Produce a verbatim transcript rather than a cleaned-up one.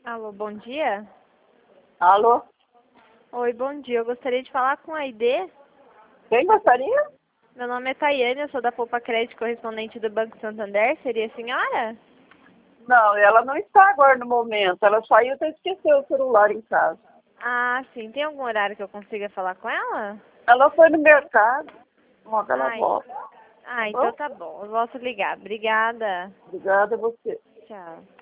Alô, bom dia. Alô? Oi, bom dia. Eu gostaria de falar com a Aide. Quem gostaria? Meu nome é Tayane, eu sou da Poupa Crédito, correspondente do Banco Santander. Seria a senhora? Não, ela não está agora no momento. Ela saiu até esqueceu o celular em casa. Ah, sim. Tem algum horário que eu consiga falar com ela? Ela foi no mercado. Logo ela Ai. volta. Ah, Bom, então tá bom. Eu volto a ligar. Obrigada. obrigada a você. Tchau.